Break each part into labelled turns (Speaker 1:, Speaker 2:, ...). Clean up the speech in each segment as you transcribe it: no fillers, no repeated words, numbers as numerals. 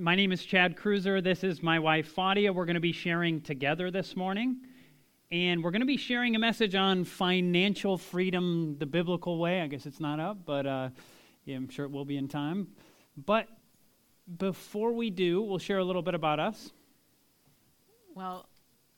Speaker 1: My name is Chad Cruiser. This is my wife, Fadia. We're going to be sharing together this morning. And we're going to be sharing a message on financial freedom the biblical way. I guess it's not up, but yeah, I'm sure it will be in time. But before we do, we'll share a little bit about us.
Speaker 2: Well,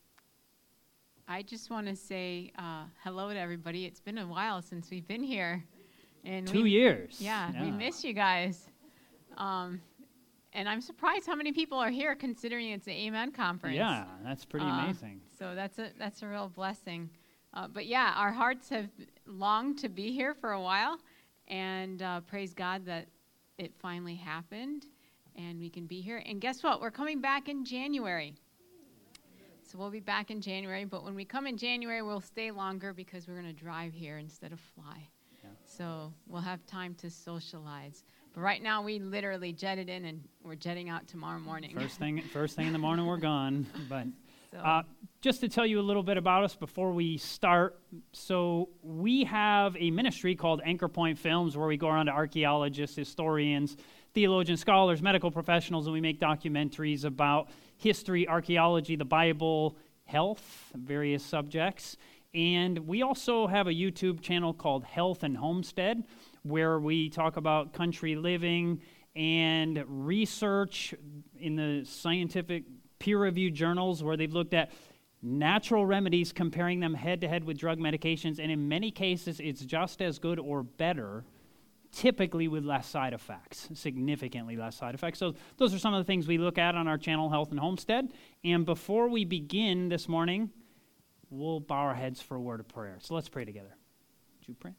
Speaker 2: I just want to say hello to everybody. It's been a while since we've been here. And
Speaker 1: 2 years.
Speaker 2: Yeah, we miss you guys. And I'm surprised how many people are here considering it's an Amen conference.
Speaker 1: Yeah, that's pretty amazing.
Speaker 2: So that's a real blessing. But yeah, our hearts have longed to be here for a while, and praise God that it finally happened, and we can be here. And guess what? We're coming back in January. So we'll be back in January, but when we come in January, we'll stay longer because we're going to drive here instead of fly. Yeah. So we'll have time to socialize. But right now, we literally jetted in, and we're jetting out tomorrow morning.
Speaker 1: First thing in the morning, we're gone. But just to tell you a little bit about us before we start, so we have a ministry called Anchor Point Films where we go around to archaeologists, historians, theologians, scholars, medical professionals, and we make documentaries about history, archaeology, the Bible, health, various subjects. And we also have a YouTube channel called Health and Homestead, where we talk about country living and research in the scientific peer-reviewed journals where they've looked at natural remedies, comparing them head-to-head with drug medications, and in many cases it's just as good or better, typically with less side effects, significantly less side effects. So those are some of the things we look at on our channel, Health and Homestead. And before we begin this morning, we'll bow our heads for a word of prayer. So let's pray together. Would you pray?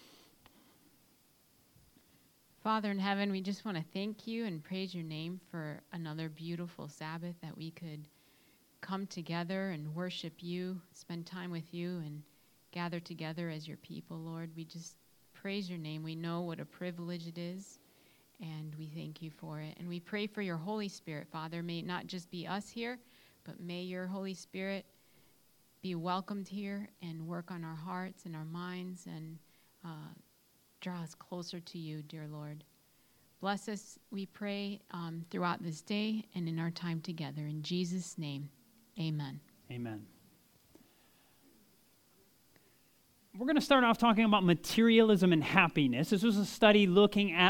Speaker 2: Father in heaven, we just want to thank you and praise your name for another beautiful Sabbath that we could come together and worship you, spend time with you, and gather together as your people, Lord. We just praise your name. We know what a privilege it is, and we thank you for it. And we pray for your Holy Spirit, Father. May it not just be us here, but may your Holy Spirit be welcomed here and work on our hearts and our minds and draw us closer to you, dear Lord. Bless us, we pray, throughout this day and in our time together. In Jesus' name, amen.
Speaker 1: Amen. We're going to start off talking about materialism and happiness. This was a study looking at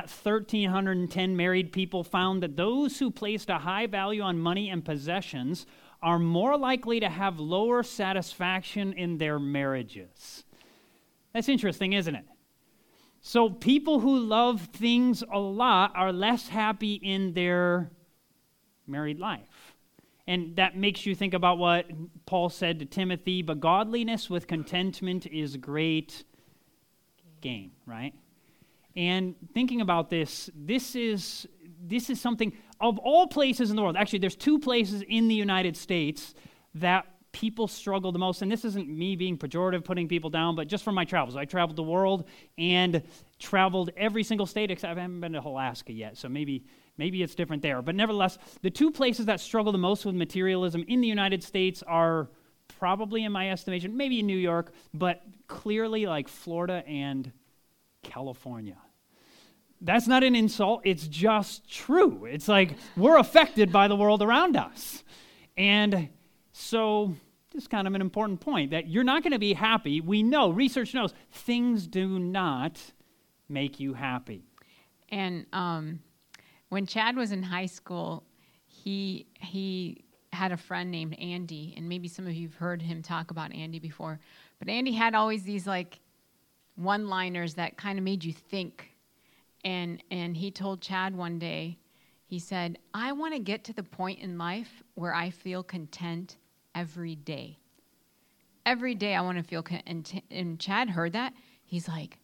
Speaker 1: 1,310 married people, found that those who placed a high value on money and possessions are more likely to have lower satisfaction in their marriages. That's interesting, isn't it? So people who love things a lot are less happy in their married life. And that makes you think about what Paul said to Timothy, but godliness with contentment is great gain, right? And thinking about this is something, of all places in the world, actually there's two places in the United States that people struggle the most, and this isn't me being pejorative, putting people down, but just from my travels. I traveled the world and traveled every single state except I haven't been to Alaska yet, so maybe it's different there. But nevertheless, the two places that struggle the most with materialism in the United States are probably, in my estimation, maybe in New York, but clearly like Florida and California. That's not an insult, it's just true. It's like we're affected by the world around us. And so this is kind of an important point, that you're not going to be happy. We know, research knows, things do not make you happy.
Speaker 2: And when Chad was in high school, he had a friend named Andy, and maybe some of you have heard him talk about Andy before. But Andy had always these like one-liners that kind of made you think. And he told Chad one day, he said, I want to get to the point in life where I feel content every day. Every day I want to feel content. And Chad heard that. He's like,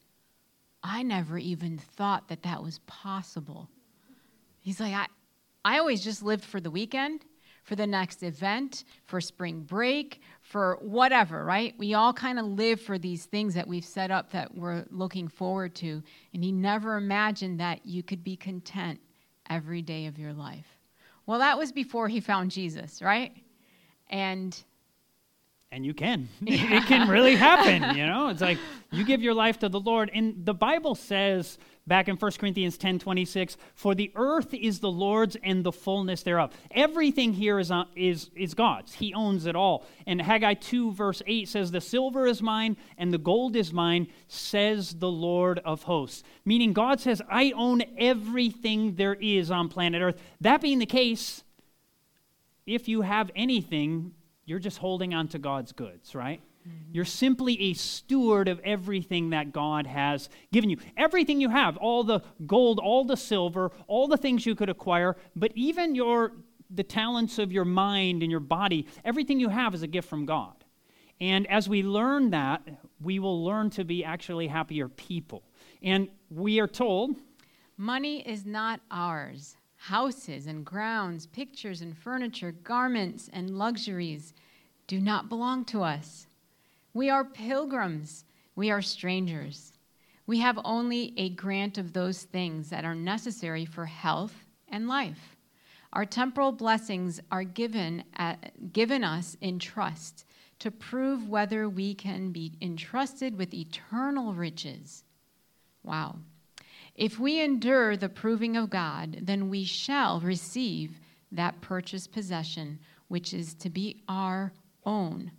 Speaker 2: I never even thought that was possible. He's like, I always just lived for the weekend, for the next event, for spring break, for whatever, right? We all kind of live for these things that we've set up that we're looking forward to. And he never imagined that you could be content every day of your life. Well, that was before he found Jesus, right? And
Speaker 1: And you can. It can really happen, you know? It's like you give your life to the Lord. And the Bible says back in 1 Corinthians 10:26, "For the earth is the Lord's and the fullness thereof." Everything here is God's. He owns it all. And Haggai 2 verse 8 says, "The silver is mine and the gold is mine, says the Lord of hosts." Meaning God says, I own everything there is on planet Earth. That being the case, if you have anything, you're just holding on to God's goods, right? Mm-hmm. You're simply a steward of everything that God has given you. Everything you have, all the gold, all the silver, all the things you could acquire, but even the talents of your mind and your body, everything you have is a gift from God. And as we learn that, we will learn to be actually happier people. And we are told,
Speaker 2: money is not ours. Houses and grounds, pictures and furniture, garments and luxuries do not belong to us. We are pilgrims. We are strangers. We have only a grant of those things that are necessary for health and life. Our temporal blessings are given us in trust to prove whether we can be entrusted with eternal riches. Wow. If we endure the proving of God, then we shall receive that purchased possession, which is to be our own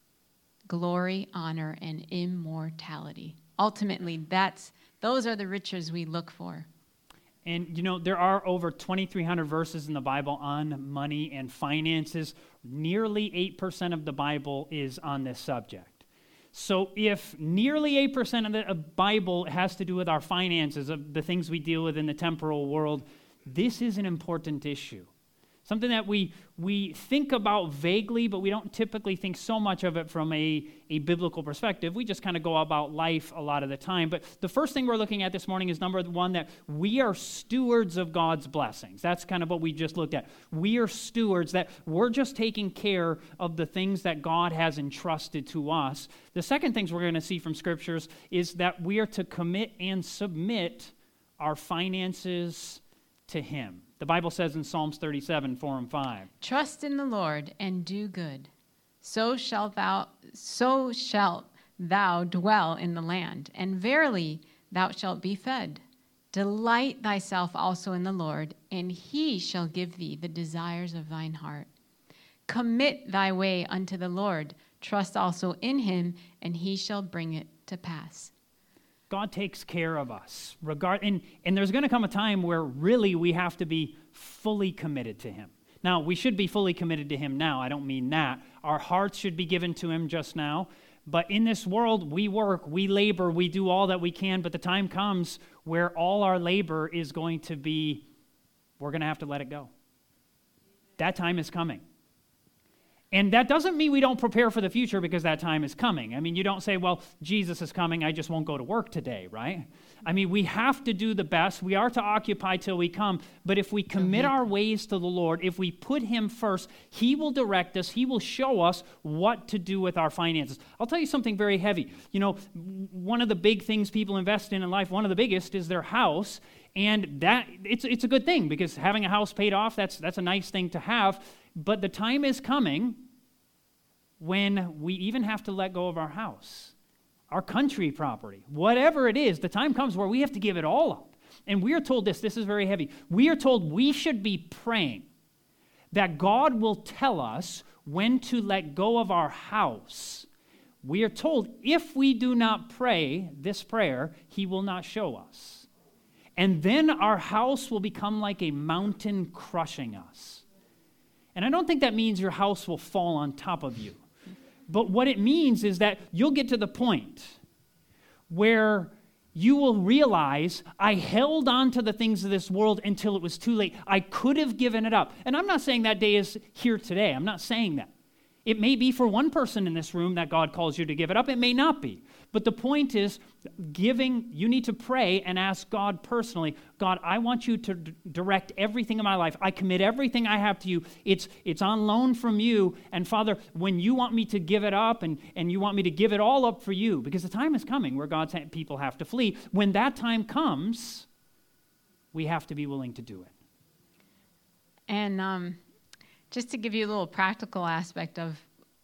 Speaker 2: glory, honor, and immortality. Ultimately, those are the riches we look for.
Speaker 1: And, you know, there are over 2,300 verses in the Bible on money and finances. Nearly 8% of the Bible is on this subject. So if nearly 8% of the Bible has to do with our finances, of the things we deal with in the temporal world, this is an important issue. Something that we think about vaguely, but we don't typically think so much of it from a biblical perspective. We just kind of go about life a lot of the time. But the first thing we're looking at this morning is number one, that we are stewards of God's blessings. That's kind of what we just looked at. We are stewards, that we're just taking care of the things that God has entrusted to us. The second things we're going to see from scriptures is that we are to commit and submit our finances to Him. The Bible says in Psalms 37, 4 and 5.
Speaker 2: Trust in the Lord and do good. So shalt thou dwell in the land, and verily thou shalt be fed. Delight thyself also in the Lord, and He shall give thee the desires of thine heart. Commit thy way unto the Lord. Trust also in Him, and He shall bring it to pass.
Speaker 1: God takes care of us. And there's going to come a time where really we have to be fully committed to Him. Now, we should be fully committed to Him now. I don't mean that. Our hearts should be given to Him just now. But in this world, we work, we labor, we do all that we can. But the time comes where all our labor is going to be, we're going to have to let it go. That time is coming. And that doesn't mean we don't prepare for the future because that time is coming. I mean, you don't say, well, Jesus is coming, I just won't go to work today, right? I mean, we have to do the best. We are to occupy till we come. But if we commit our ways to the Lord, if we put Him first, He will direct us. He will show us what to do with our finances. I'll tell you something very heavy. You know, one of the big things people invest in life, one of the biggest, is their house. And that it's a good thing because having a house paid off, that's a nice thing to have. But the time is coming when we even have to let go of our house, our country property, whatever it is. The time comes where we have to give it all up. And we are told this is very heavy. We are told we should be praying that God will tell us when to let go of our house. We are told if we do not pray this prayer, He will not show us. And then our house will become like a mountain crushing us. And I don't think that means your house will fall on top of you. But what it means is that you'll get to the point where you will realize, I held on to the things of this world until it was too late. I could have given it up. And I'm not saying that day is here today. I'm not saying that. It may be for one person in this room that God calls you to give it up. It may not be. But the point is, you need to pray and ask God personally, God, I want you to direct everything in my life. I commit everything I have to you. It's on loan from you. And Father, when you want me to give it up and you want me to give it all up for you, because the time is coming where God's people have to flee. When that time comes, we have to be willing to do it.
Speaker 2: And just to give you a little practical aspect of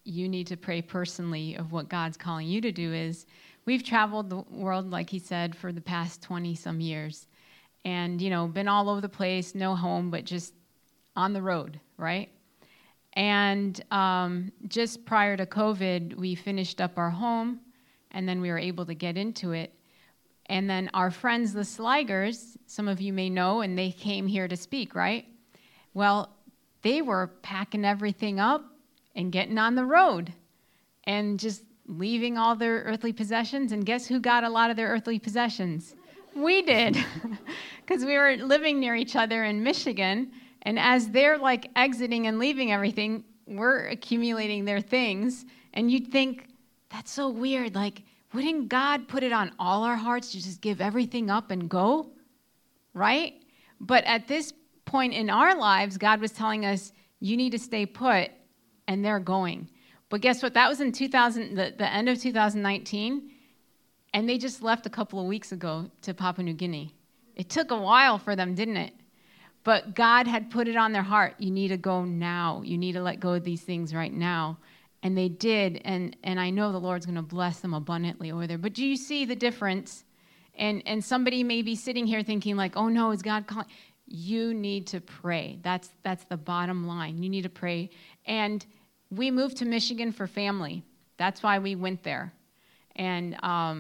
Speaker 2: you need to pray personally of what God's calling you to do is, we've traveled the world, like he said, for the past 20-some years. And, been all over the place, no home, but just on the road, right? And just prior to COVID, we finished up our home, and then we were able to get into it. And then our friends, the Sligers, some of you may know, and they came here to speak, right? Well, they were packing everything up and getting on the road and just leaving all their earthly possessions. And guess who got a lot of their earthly possessions? We did, because we were living near each other in Michigan. And as they're like exiting and leaving everything, we're accumulating their things. And you'd think, that's so weird. Like, wouldn't God put it on all our hearts to just give everything up and go? Right? But at this point in our lives, God was telling us, you need to stay put, and they're going. But guess what? That was in the end of 2019, and they just left a couple of weeks ago to Papua New Guinea. It took a while for them, didn't it? But God had put it on their heart. You need to go now. You need to let go of these things right now. And they did, and I know the Lord's going to bless them abundantly over there. But do you see the difference? And somebody may be sitting here thinking like, oh no, is God calling? You need to pray. That's the bottom line. You need to pray. And we moved to Michigan for family. That's why we went there. And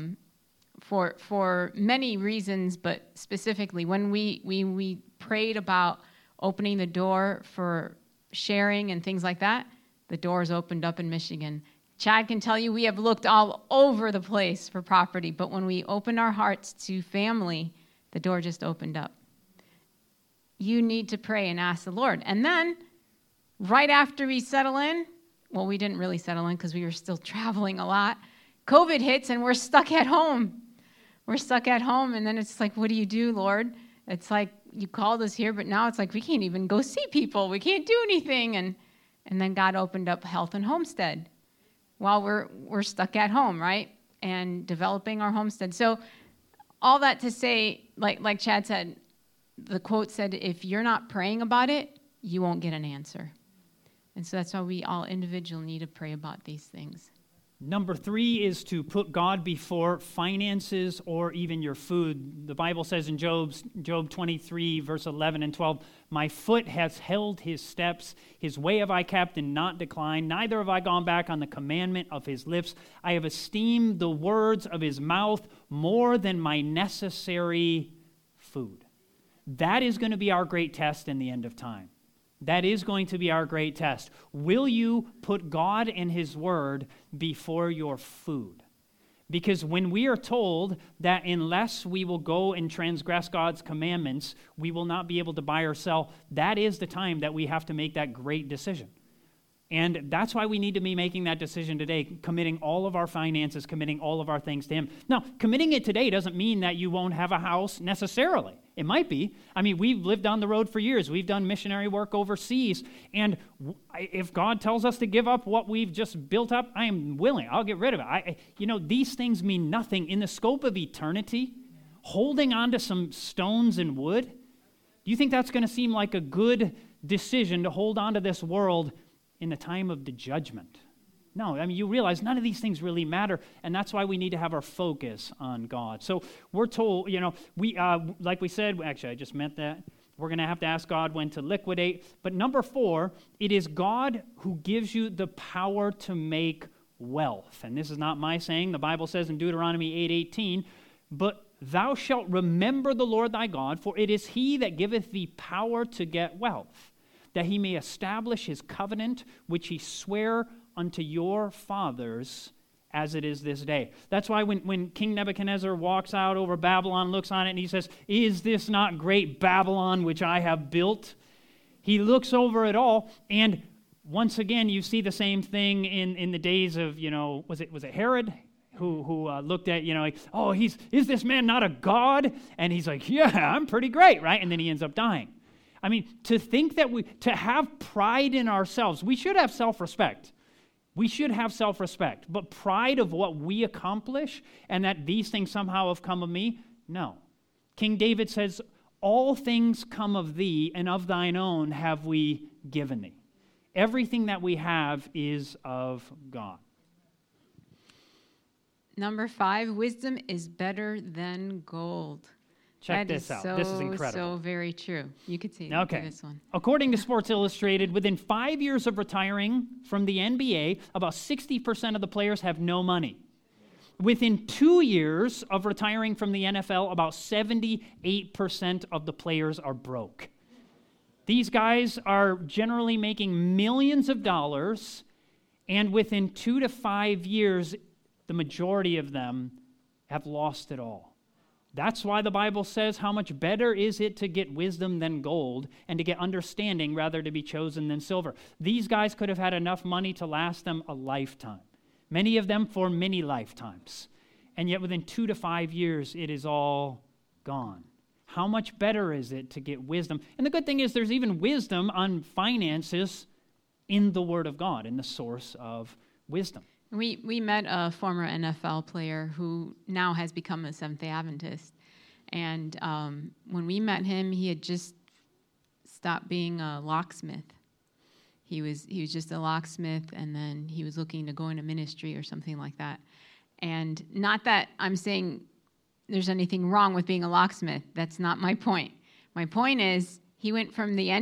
Speaker 2: for many reasons, but specifically when we prayed about opening the door for sharing and things like that, the doors opened up in Michigan. Chad can tell you we have looked all over the place for property, but when we opened our hearts to family, the door just opened up. You need to pray and ask the Lord. And then, right after we settle in, well, we didn't really settle in because we were still traveling a lot, COVID hits and we're stuck at home. We're stuck at home, and then it's like, what do you do, Lord? It's like, you called us here, but now it's like we can't even go see people. We can't do anything. And then God opened up Health and Homestead while we're stuck at home, right? And developing our homestead. So all that to say, like Chad said, the quote said, if you're not praying about it, you won't get an answer. And so that's why we all individually need to pray about these things.
Speaker 1: Number 3 is to put God before finances or even your food. The Bible says in Job 23, verse 11 and 12, my foot has held his steps, his way have I kept and not declined, neither have I gone back on the commandment of his lips. I have esteemed the words of his mouth more than my necessary food. That is going to be our great test in the end of time. That is going to be our great test. Will you put God and his word before your food? Because when we are told that unless we will go and transgress God's commandments, we will not be able to buy or sell, that is the time that we have to make that great decision. And that's why we need to be making that decision today, committing all of our finances, committing all of our things to him. Now, committing it today doesn't mean that you won't have a house necessarily. It might be. I mean, we've lived on the road for years. We've done missionary work overseas. And if God tells us to give up what we've just built up, I am willing. I'll get rid of it. These things mean nothing. In the scope of eternity, holding on to some stones and wood, do you think that's going to seem like a good decision to hold on to this world in the time of the judgment? No, I mean, you realize none of these things really matter, and that's why we need to have our focus on God. So we're told, we like we said, actually, I just meant that. We're going to have to ask God when to liquidate. But number 4, it is God who gives you the power to make wealth. And this is not my saying. The Bible says in Deuteronomy 8:18, but thou shalt remember the Lord thy God, for it is he that giveth thee power to get wealth, that he may establish his covenant, which he sware unto your fathers as it is this day. That's why when King Nebuchadnezzar walks out over Babylon, looks on it, and he says, is this not great Babylon which I have built? He looks over it all, and once again, you see the same thing in the days of, was it Herod? Who looked at, is this man not a god? And he's like, yeah, I'm pretty great, right? And then he ends up dying. I mean, to think that to have pride in ourselves, we should have self-respect. We should have self-respect. But pride of what we accomplish and that these things somehow have come of me, no. King David says, all things come of thee, and of thine own have we given thee. Everything that we have is of God.
Speaker 2: Number 5, wisdom is better than gold.
Speaker 1: Check this out. This is incredible.
Speaker 2: So very true. You could see this one.
Speaker 1: According to Sports Illustrated, within 5 years of retiring from the NBA, about 60% of the players have no money. Within 2 years of retiring from the NFL, about 78% of the players are broke. These guys are generally making millions of dollars, and within 2 to 5 years, the majority of them have lost it all. That's why the Bible says, how much better is it to get wisdom than gold, and to get understanding rather to be chosen than silver. These guys could have had enough money to last them a lifetime. Many of them for many lifetimes. And yet within 2 to 5 years, it is all gone. How much better is it to get wisdom? And the good thing is there's even wisdom on finances in the Word of God, in the source of wisdom.
Speaker 2: We met a former NFL player who now has become a Seventh-day Adventist. And when we met him, he had just stopped being a locksmith. He was just a locksmith, and then he was looking to go into ministry or something like that. And not that I'm saying there's anything wrong with being a locksmith. That's not my point. My point is he went from the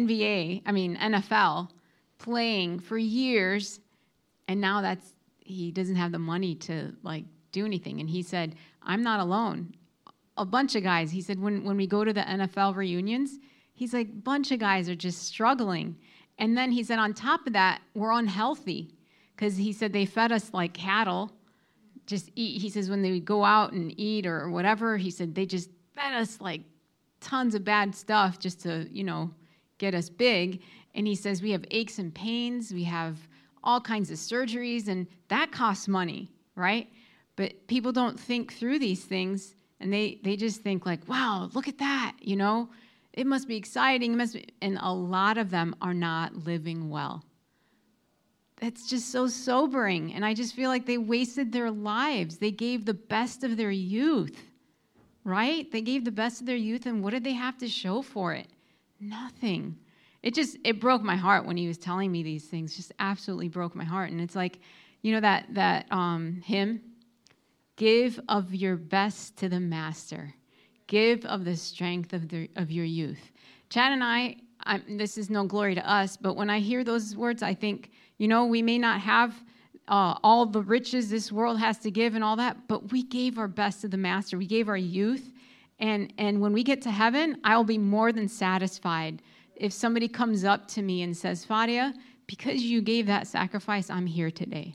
Speaker 2: NFL, playing for years, and now he doesn't have the money to do anything. And he said, I'm not alone. A bunch of guys, he said, when we go to the NFL reunions, he's like, a bunch of guys are just struggling. And then he said, on top of that, we're unhealthy, because he said they fed us like cattle, just eat. He says when they would go out and eat or whatever, he said they just fed us like tons of bad stuff just to, get us big. And he says we have aches and pains, we have all kinds of surgeries, and that costs money, right? But people don't think through these things, and they just think like, wow, look at that, It must be exciting. And a lot of them are not living well. That's just so sobering. And I just feel like they wasted their lives. They gave the best of their youth, right? They gave the best of their youth, and what did they have to show for it? Nothing. It broke my heart when he was telling me these things. Just absolutely broke my heart. And it's like, that hymn, give of your best to the master. Give of the strength of your youth. Chad and I, this is no glory to us, but when I hear those words, I think, we may not have all the riches this world has to give and all that, but we gave our best to the master. We gave our youth. And when we get to heaven, I'll be more than satisfied if somebody comes up to me and says, Fadia, because you gave that sacrifice, I'm here today.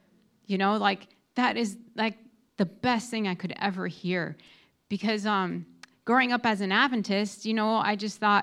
Speaker 2: That is like the best thing I could ever hear. Because growing up as an Adventist, I just thought,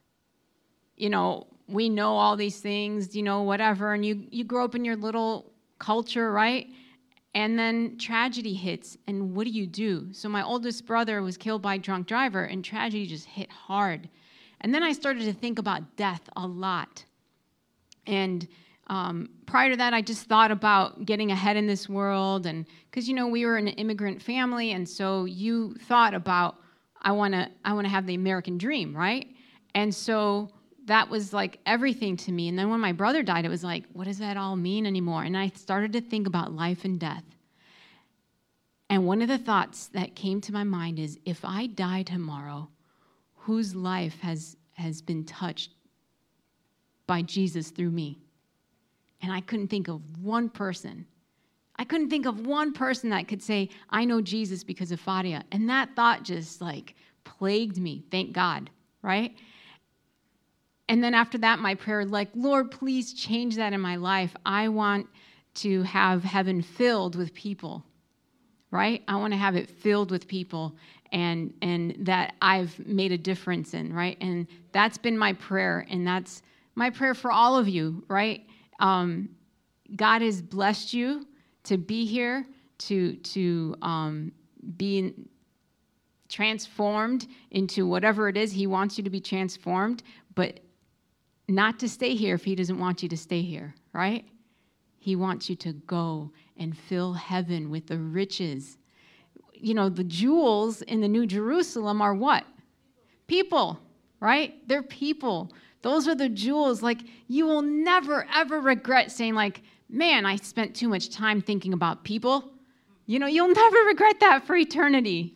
Speaker 2: we know all these things, whatever, and you grow up in your little culture, right? And then tragedy hits, and what do? So my oldest brother was killed by a drunk driver, and tragedy just hit hard. And then I started to think about death a lot. And prior to that, I just thought about getting ahead in this world, and because we were an immigrant family, and so you thought about I want to have the American dream, right? And so that was like everything to me. And then when my brother died, it was like, what does that all mean anymore? And I started to think about life and death. And one of the thoughts that came to my mind is, if I die tomorrow, whose life has been touched by Jesus through me? And I couldn't think of one person. I couldn't think of one person that could say, I know Jesus because of Fadia. And that thought just plagued me, thank God, right? And then after that, my prayer, Lord, please change that in my life. I want to have heaven filled with people, right? I want to have it filled with people and that I've made a difference in, right? And that's been my prayer, and that's my prayer for all of you, right? God has blessed you to be here, to be transformed into whatever it is He wants you to be transformed, but not to stay here if He doesn't want you to stay here, right? He wants you to go and fill heaven with the riches. The jewels in the New Jerusalem are what? People, right? They're people. Those are the jewels. Like, you will never, ever regret saying, like, man, I spent too much time thinking about people. You know, you'll never regret that for eternity.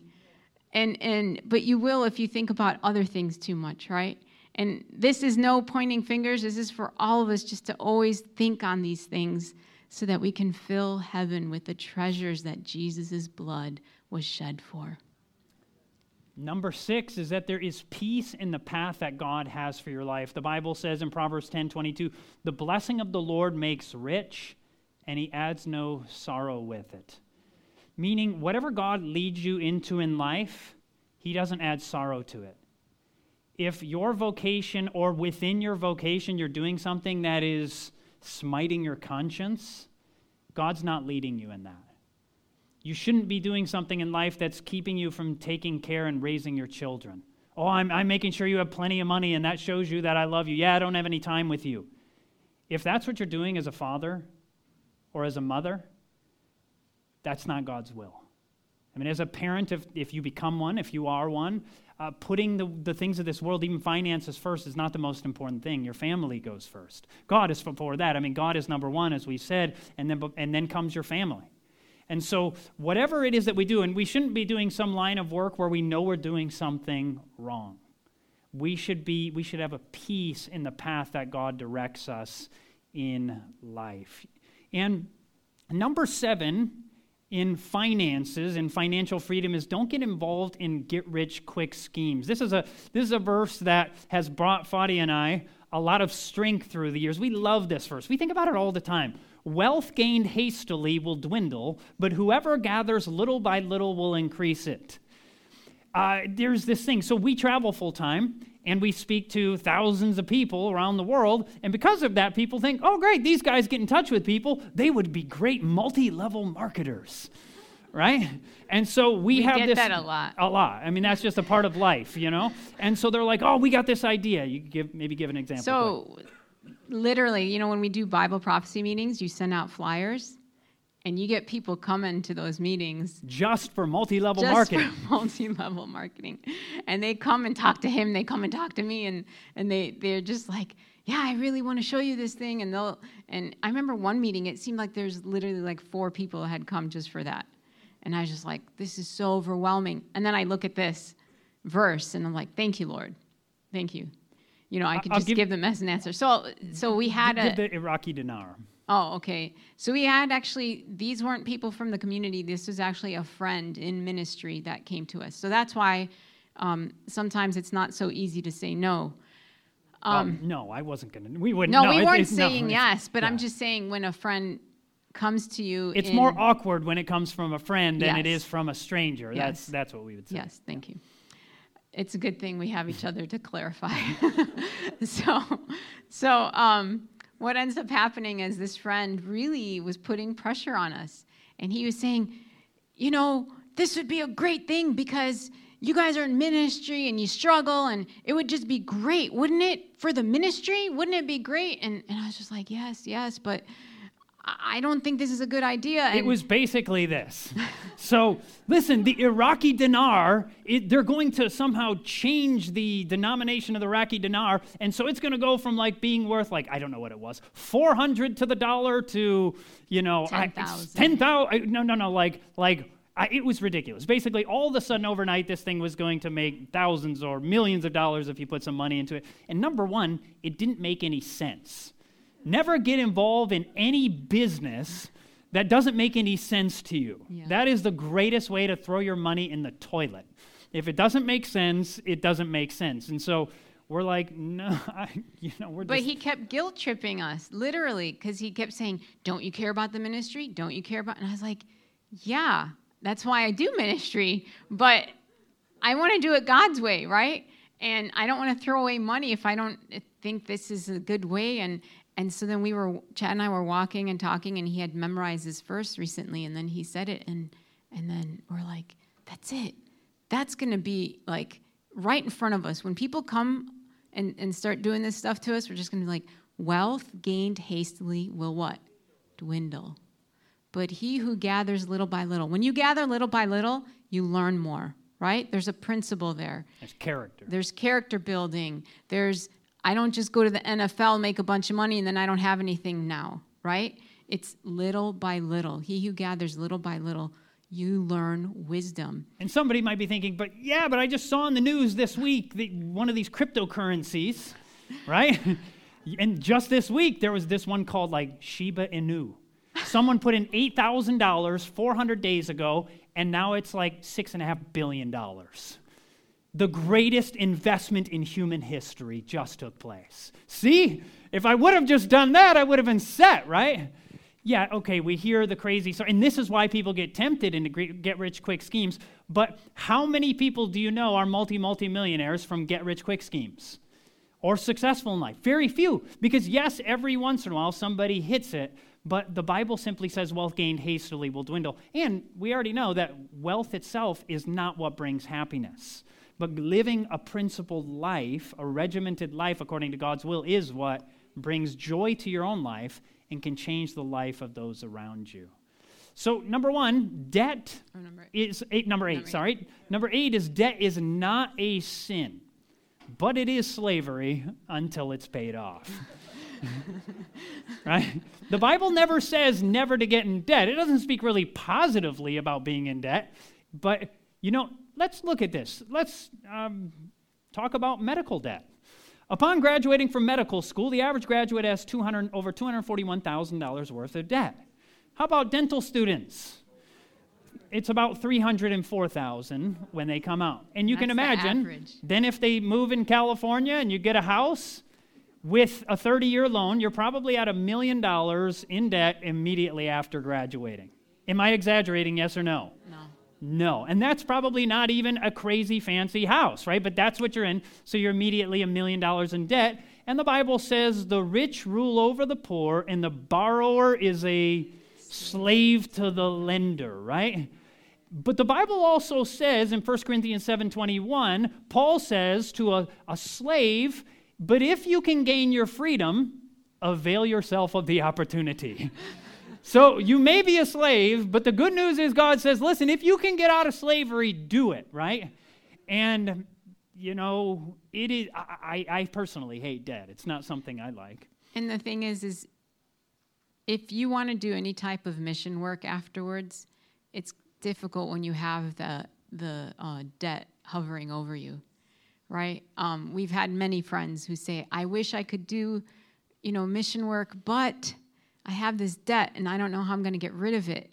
Speaker 2: But you will if you think about other things too much, right? And this is no pointing fingers. This is for all of us just to always think on these things so that we can fill heaven with the treasures that Jesus' blood was shed for.
Speaker 1: Number 6 is that there is peace in the path that God has for your life. The Bible says in Proverbs 10:22, the blessing of the Lord makes rich, and he adds no sorrow with it. Meaning, whatever God leads you into in life, he doesn't add sorrow to it. If your vocation or within your vocation you're doing something that is smiting your conscience, God's not leading you in that. You shouldn't be doing something in life that's keeping you from taking care and raising your children. Oh, I'm making sure you have plenty of money and that shows you that I love you. Yeah, I don't have any time with you. If that's what you're doing as a father or as a mother, that's not God's will. I mean, as a parent, if you become one, if you are one, putting the things of this world, even finances first, is not the most important thing. Your family goes first. God is before that. I mean, God is number one, as we said, and then comes your family. And so whatever it is that we do, and we shouldn't be doing some line of work where we know we're doing something wrong. We should have a peace in the path that God directs us in life. And number 7 in finances and financial freedom is don't get involved in get-rich-quick schemes. This is a verse that has brought Fadi and I a lot of strength through the years. We love this verse. We think about it all the time. Wealth gained hastily will dwindle, but whoever gathers little by little will increase it. There's this thing. So we travel full-time, and we speak to thousands of people around the world, and because of that, people think, oh, great, these guys get in touch with people. They would be great multi-level marketers, right? And so we have
Speaker 2: get
Speaker 1: this...
Speaker 2: that a lot.
Speaker 1: A lot. I mean, that's just a part of life, you know? And so they're like, oh, we got this idea. You could maybe give an example.
Speaker 2: So... literally, you know, when we do Bible prophecy meetings, you send out flyers, and you get people coming to those meetings.
Speaker 1: Just for multi-level marketing.
Speaker 2: Just for multi-level marketing. And they come and talk to him, they come and talk to me, and they're just like, yeah, I really want to show you this thing. And I remember one meeting, it seemed like there's literally like 4 people had come just for that. And I was just like, this is so overwhelming. And then I look at this verse, and I'm like, thank you, Lord. Thank you. You know, I could just give them as an answer. So we had
Speaker 1: the Iraqi dinar.
Speaker 2: Oh, okay. So we had actually, these weren't people from the community. This was actually a friend in ministry that came to us. So that's why sometimes it's not so easy to say no.
Speaker 1: No, I wasn't going to. We wouldn't.
Speaker 2: No, we weren't saying yes, but yeah. I'm just saying when a friend comes to you.
Speaker 1: It's more awkward when it comes from a friend than it is from a stranger.
Speaker 2: Yes.
Speaker 1: That's what we would say.
Speaker 2: Yes, thank you. It's a good thing we have each other to clarify. So what ends up happening is this friend really was putting pressure on us. And he was saying, you know, this would be a great thing because you guys are in ministry and you struggle and it would just be great, wouldn't it? For the ministry, wouldn't it be great? And I was just like, yes, but I don't think this is a good idea. And
Speaker 1: it was basically this. So, listen, the Iraqi dinar, they're going to somehow change the denomination of the Iraqi dinar, and so it's going to go from like being worth like, I don't know what it was, 400 to the dollar to, you know,
Speaker 2: 10,000.
Speaker 1: 10,000. No, it was ridiculous. Basically, all of a sudden overnight, this thing was going to make thousands or millions of dollars if you put some money into it. And number one, it didn't make any sense. Never get involved in any business that doesn't make any sense to you.
Speaker 2: Yeah.
Speaker 1: That is the greatest way to throw your money in the toilet. If it doesn't make sense, it doesn't make sense. And so we're like, no,
Speaker 2: But he kept guilt tripping us, literally, because he kept saying, don't you care about the ministry? Don't you care about... And I was like, yeah, that's why I do ministry, but I want to do it God's way, right? And I don't want to throw away money if I don't think this is a good way. And so then Chad and I were walking and talking, and he had memorized this verse recently, and then he said it, and then we're like, that's it. That's going to be like right in front of us. When people come and start doing this stuff to us, we're just going to be like, wealth gained hastily will what? Dwindle. But he who gathers little by little. When you gather little by little, you learn more, right? There's a principle there.
Speaker 1: There's character.
Speaker 2: There's character building. There's I don't just go to the NFL, make a bunch of money, and then I don't have anything now, right? It's little by little. He who gathers little by little, you learn wisdom.
Speaker 1: And somebody might be thinking, but I just saw in the news this week one of these cryptocurrencies, right? And just this week, there was this one called like Shiba Inu. Someone put in $8,000 400 days ago, and now it's like $6.5 billion. The greatest investment in human history just took place. See? If I would have just done that, I would have been set, right? Yeah, okay, we hear the crazy story, and this is why people get tempted into get-rich-quick schemes, but how many people do you know are multi-millionaires from get-rich-quick schemes? Or successful in life? Very few, because yes, every once in a while somebody hits it, but the Bible simply says wealth gained hastily will dwindle. And we already know that wealth itself is not what brings happiness. But living a principled life, a regimented life according to God's will, is what brings joy to your own life and can change the life of those around you. So number one, debt is number eight is debt is not a sin, but it is slavery until it's paid off. Right? The Bible never says never to get in debt. It doesn't speak really positively about being in debt, but let's look at this. Let's talk about medical debt. Upon graduating from medical school, the average graduate has over $241,000 worth of debt. How about dental students? It's about $304,000 when they come out. And you can imagine, then if they move in California and you get a house with a 30-year loan, you're probably at $1 million in debt immediately after graduating. Am I exaggerating, yes or no? No, and that's probably not even a crazy fancy house, right? But that's what you're in, so you're immediately $1 million in debt. And the Bible says the rich rule over the poor, and the borrower is a slave to the lender, right? But the Bible also says in 1 Corinthians 7:21, Paul says to a slave, but if you can gain your freedom, avail yourself of the opportunity. So you may be a slave, but the good news is God says, listen, if you can get out of slavery, do it, right? And, it is. I personally hate debt. It's not something I like.
Speaker 2: And the thing is if you want to do any type of mission work afterwards, it's difficult when you have the debt hovering over you, right? We've had many friends who say, I wish I could do, mission work, but I have this debt, and I don't know how I'm going to get rid of it.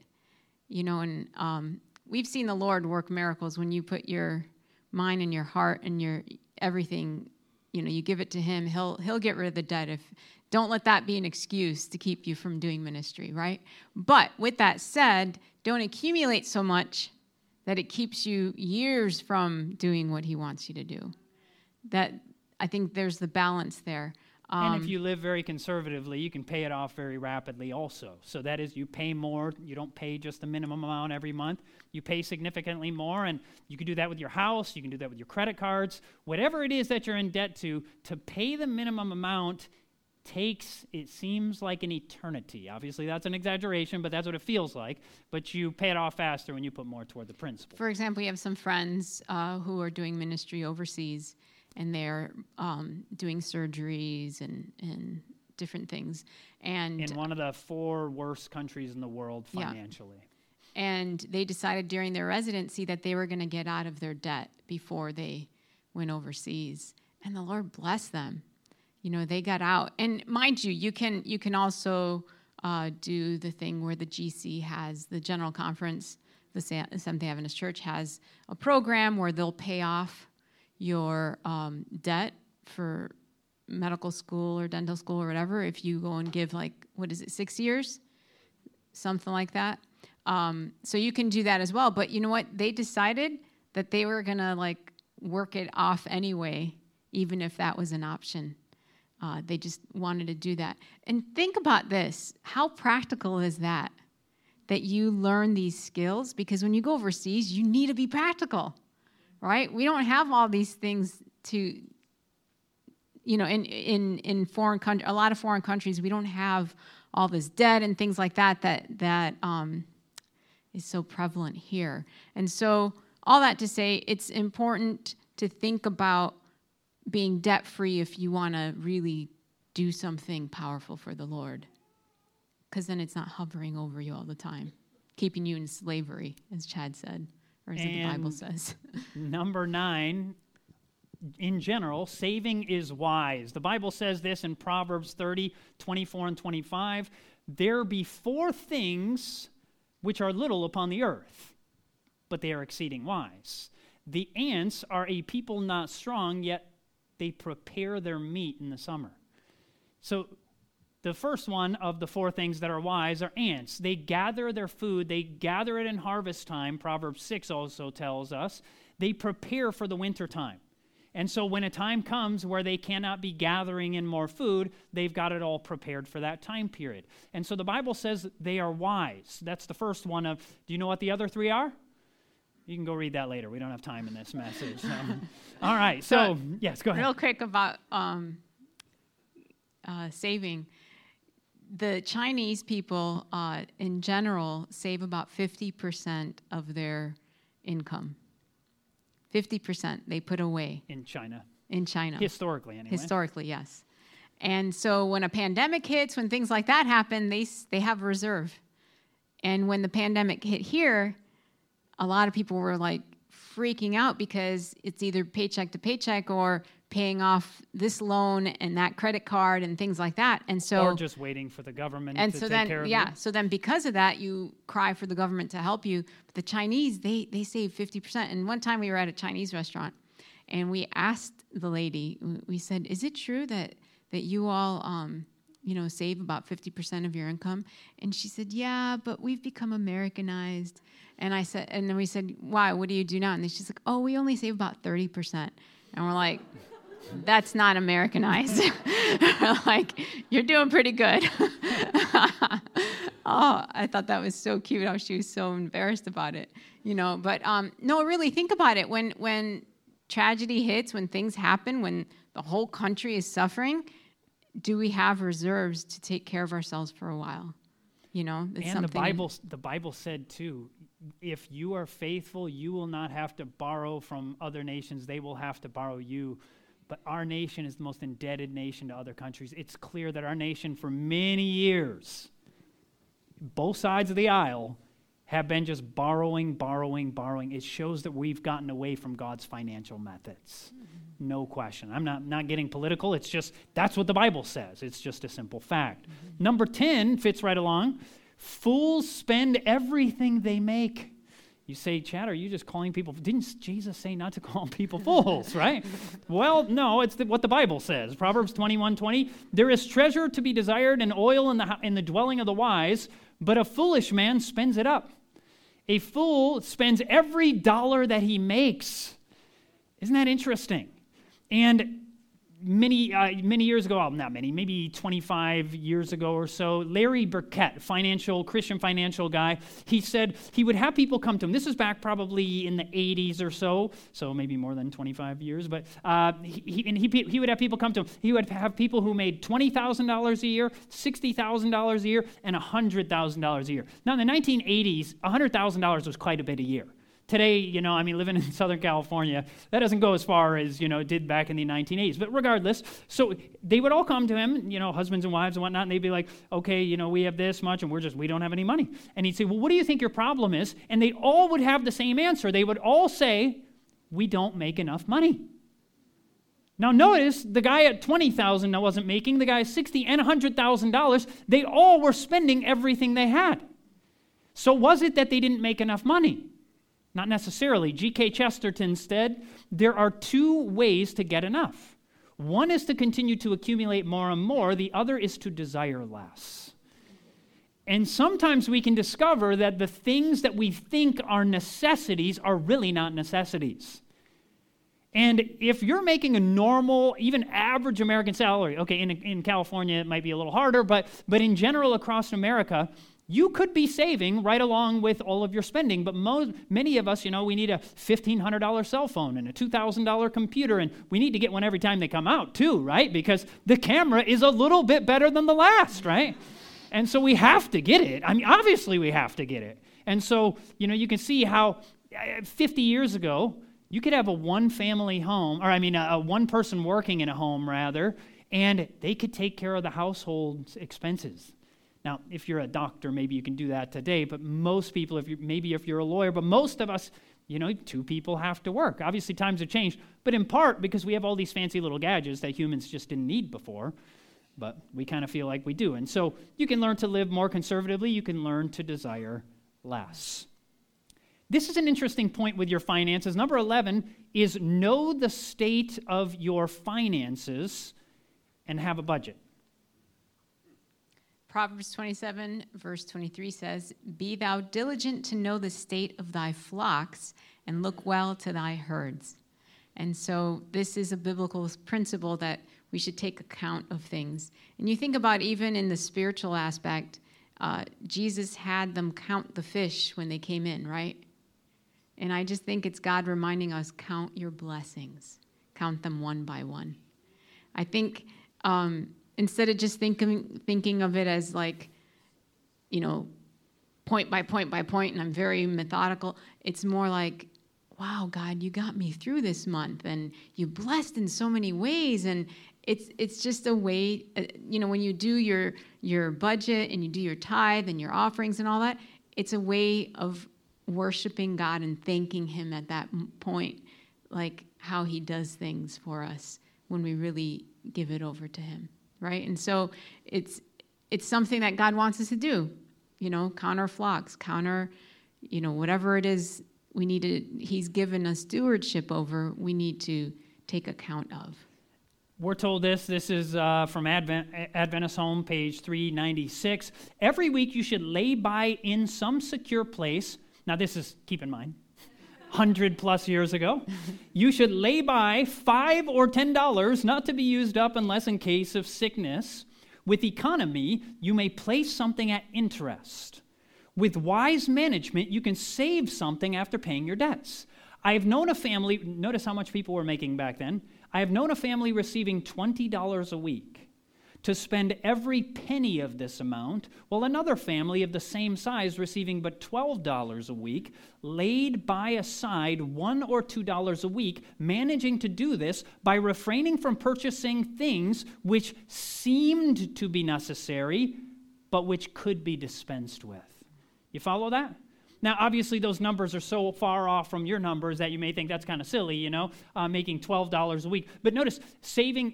Speaker 2: And we've seen the Lord work miracles when you put your mind and your heart and your everything, you give it to Him. He'll get rid of the debt. Don't let that be an excuse to keep you from doing ministry, right? But with that said, don't accumulate so much that it keeps you years from doing what He wants you to do. That I think there's the balance there.
Speaker 1: And if you live very conservatively, you can pay it off very rapidly also. So that is, you pay more. You don't pay just the minimum amount every month. You pay significantly more, and you can do that with your house. You can do that with your credit cards. Whatever it is that you're in debt to pay the minimum amount takes, it seems like an eternity. Obviously, that's an exaggeration, but that's what it feels like. But you pay it off faster when you put more toward the principal.
Speaker 2: For example, we have some friends who are doing ministry overseas, and they're doing surgeries and different things. And
Speaker 1: in one of the 4 worst countries in the world financially.
Speaker 2: Yeah. And they decided during their residency that they were going to get out of their debt before they went overseas. And the Lord blessed them. They got out. And mind you can also do the thing where the GC has, the General Conference, the Seventh-day Adventist Church has a program where they'll pay off your debt for medical school or dental school or whatever, if you go and give 6 years? Something like that. So you can do that as well. But you know what? They decided that they were going to work it off anyway, even if that was an option. They just wanted to do that. And think about this. How practical is that you learn these skills? Because when you go overseas, you need to be practical. Right? We don't have all these things to, in foreign countries, a lot of foreign countries, we don't have all this debt and things like that is so prevalent here. And so all that to say, it's important to think about being debt-free if you want to really do something powerful for the Lord. Because then it's not hovering over you all the time, keeping you in slavery, as Chad said, or as the Bible says.
Speaker 1: Number 9, in general, saving is wise. The Bible says this in Proverbs 30, 24 and 25. There be 4 things which are little upon the earth, but they are exceeding wise. The ants are a people not strong, yet they prepare their meat in the summer. So the first one of the 4 things that are wise are ants. They gather their food. They gather it in harvest time. Proverbs 6 also tells us. They prepare for the winter time. And so when a time comes where they cannot be gathering in more food, they've got it all prepared for that time period. And so the Bible says they are wise. That's the first one of, do you know what the other 3 are? You can go read that later. We don't have time in this message. All right. So, yes, go ahead.
Speaker 2: Real quick about saving. The Chinese people, in general, save about 50% of their income. 50% they put away.
Speaker 1: In China.
Speaker 2: In China.
Speaker 1: Historically, anyway.
Speaker 2: Historically, yes. And so when a pandemic hits, when things like that happen, they have a reserve. And when the pandemic hit here, a lot of people were like freaking out because it's either paycheck to paycheck or paying off this loan and that credit card and things like that. And so,
Speaker 1: or just waiting for the government to take care of you.
Speaker 2: So then because of that, you cry for the government to help you. But the Chinese, they save 50%. And one time we were at a Chinese restaurant and we asked the lady, we said, is it true that you all, save about 50% of your income? And she said, yeah, but we've become Americanized. And then we said, why? What do you do now? And then she's like, oh, we only save about 30%. And we're like, that's not Americanized. Like, you're doing pretty good. Oh, I thought that was so cute how she was so embarrassed about it, But no, really think about it. When tragedy hits, when things happen, when the whole country is suffering, do we have reserves to take care of ourselves for a while?
Speaker 1: And the Bible said too, if you are faithful, you will not have to borrow from other nations. They will have to borrow you. But our nation is the most indebted nation to other countries. It's clear that our nation for many years, both sides of the aisle, have been just borrowing. It shows that we've gotten away from God's financial methods. Mm-hmm. No question. I'm not getting political. It's just, that's what the Bible says. It's just a simple fact. Mm-hmm. Number 10 fits right along. Fools spend everything they make. You say, Chad, are you just calling people? Didn't Jesus say not to call people fools, right? Well, no, it's what the Bible says. Proverbs 21:20. There is treasure to be desired and oil in the dwelling of the wise, but a foolish man spends it up. A fool spends every dollar that he makes. Isn't that interesting? And many years ago, well, not many, maybe 25 years ago or so, Larry Burkett, Christian financial guy, he said he would have people come to him. This is back probably in the 80s or so maybe more than 25 years, but he would have people come to him. He would have people who made $20,000 a year, $60,000 a year, and $100,000 a year. Now, in the 1980s, $100,000 was quite a bit a year. Today, living in Southern California, that doesn't go as far as, it did back in the 1980s. But regardless, so they would all come to him, husbands and wives and whatnot, and they'd be like, okay, we have this much, and we don't have any money. And he'd say, well, what do you think your problem is? And they all would have the same answer. They would all say, we don't make enough money. Now notice, the guy at $20,000 wasn't making, the guy at $60,000 and $100,000, they all were spending everything they had. So was it that they didn't make enough money? Not necessarily. G.K. Chesterton said, there are 2 ways to get enough. One is to continue to accumulate more and more. The other is to desire less. And sometimes we can discover that the things that we think are necessities are really not necessities. And if you're making a normal, even average American salary, okay, in California it might be a little harder, but in general across America, you could be saving right along with all of your spending, but many of us, we need a $1,500 cell phone and a $2,000 computer, and we need to get one every time they come out too, right? Because the camera is a little bit better than the last, right? And so we have to get it. Obviously we have to get it. And so, you can see how 50 years ago, You could have a one-family home, or a one-person working in a home, rather, and they could take care of the household's expenses. Now, if you're a doctor, maybe you can do that today, but most people, if you're a lawyer, but most of us, two people have to work. Obviously, times have changed, but in part because we have all these fancy little gadgets that humans just didn't need before, but we kind of feel like we do. And so you can learn to live more conservatively. You can learn to desire less. This is an interesting point with your finances. Number 11 is know the state of your finances and have a budget.
Speaker 2: Proverbs 27, verse 23 says, "Be thou diligent to know the state of thy flocks, and look well to thy herds." And so this is a biblical principle that we should take account of things. And you think about even in the spiritual aspect, Jesus had them count the fish when they came in, right? And I just think it's God reminding us, count your blessings. Count them one by one. I think instead of just thinking of it as like, point by point by point, and I'm very methodical, it's more like, wow, God, you got me through this month, and you blessed in so many ways, and it's just a way, when you do your budget and you do your tithe and your offerings and all that, it's a way of worshiping God and thanking him at that point, like how he does things for us when we really give it over to him, right? And so it's something that God wants us to do, count our flocks, whatever it is he's given us stewardship over, we need to take account of.
Speaker 1: We're told this is from Adventist Home, page 396. Every week you should lay by in some secure place. Now this is, keep in mind, 100 plus years ago. You should lay by $5 or $10, not to be used up unless in case of sickness. With economy, you may place something at interest. With wise management, you can save something after paying your debts. I have known a family, notice how much people were making back then. I have known a family receiving $20 a week to spend every penny of this amount, while another family of the same size receiving but $12 a week laid by aside $1 or $2 a week, managing to do this by refraining from purchasing things which seemed to be necessary, but which could be dispensed with. You follow that? Now, obviously, those numbers are so far off from your numbers that you may think that's kind of silly, making $12 a week. But notice, saving,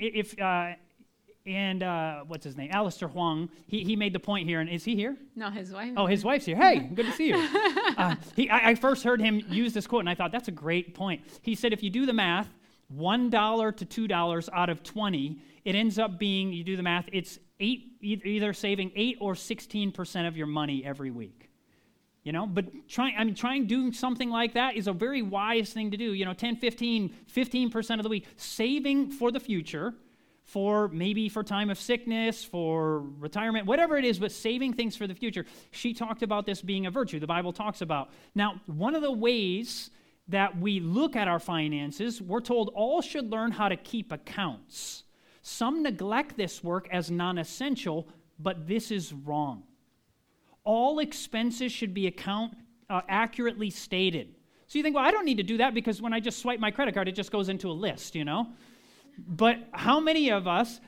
Speaker 1: what's his name? Alistair Huang, he made the point here, and is he here?
Speaker 2: No, his wife.
Speaker 1: Oh, his wife's here. Hey, good to see you. I first heard him use this quote, and I thought, that's a great point. He said, if you do the math, $1 to $2 out of 20, it ends up being, you do the math, it's either saving 8 or 16% of your money every week. But trying doing something like that is a very wise thing to do. 10, 15% of the week, saving for the future, for time of sickness, for retirement, whatever it is, but saving things for the future. She talked about this being a virtue. The Bible talks about. Now, one of the ways that we look at our finances, we're told all should learn how to keep accounts. Some neglect this work as non-essential, but this is wrong. All expenses should be accurately stated. So you think, well, I don't need to do that because when I just swipe my credit card, it just goes into a list, But how many of us,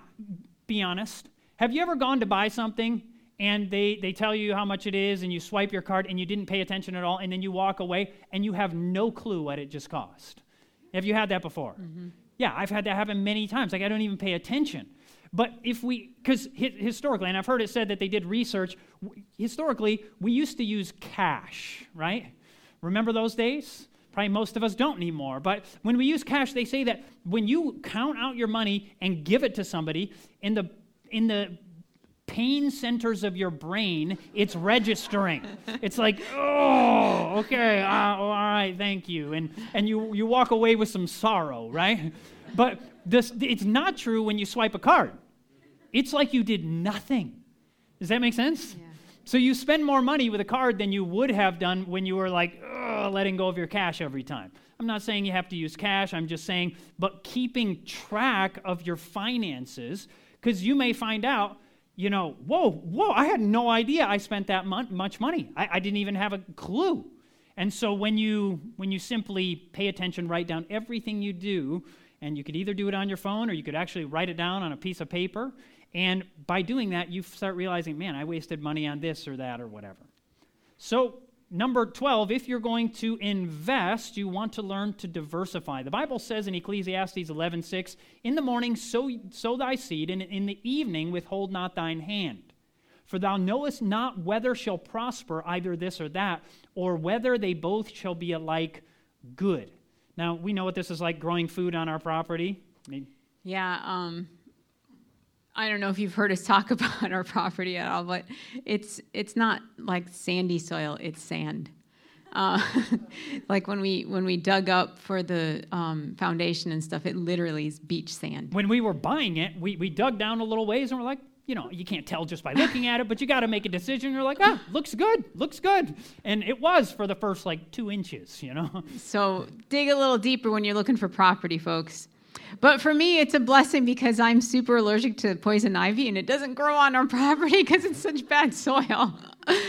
Speaker 1: be honest, have you ever gone to buy something and they tell you how much it is and you swipe your card and you didn't pay attention at all and then you walk away and you have no clue what it just cost? Have you had that before? Mm-hmm. Yeah, I've had that happen many times. Like I don't even pay attention. But because historically, and I've heard it said that they did research, historically, we used to use cash, right? Remember those days? Probably most of us don't anymore. But when we use cash, they say that when you count out your money and give it to somebody, in the pain centers of your brain, it's registering. It's like, oh, okay, all right, thank you. And you walk away with some sorrow, right? But it's not true when you swipe a card. It's like you did nothing. Does that make sense? Yeah. So you spend more money with a card than you would have done when you were like, letting go of your cash every time. I'm not saying you have to use cash. I'm just saying, but keeping track of your finances, because you may find out, whoa, I had no idea I spent that much money. I didn't even have a clue. And so when you simply pay attention, write down everything you do, and you could either do it on your phone or you could actually write it down on a piece of paper, and by doing that, you start realizing, man, I wasted money on this or that or whatever. So number 12, if you're going to invest, you want to learn to diversify. The Bible says in Ecclesiastes 11:6, in the morning sow thy seed, and in the evening withhold not thine hand. For thou knowest not whether shall prosper either this or that, or whether they both shall be alike good. Now, we know what this is like growing food on our property.
Speaker 2: Yeah, I don't know if you've heard us talk about our property at all, but it's not like sandy soil, it's sand. Like when we dug up for the foundation and stuff, it literally is beach sand.
Speaker 1: When we were buying it, we dug down a little ways and we're like, you can't tell just by looking at it, but you got to make a decision. You're like, looks good. And it was for the first 2 inches,
Speaker 2: So dig a little deeper when you're looking for property, folks. But for me, it's a blessing because I'm super allergic to poison ivy, and it doesn't grow on our property because it's such bad soil.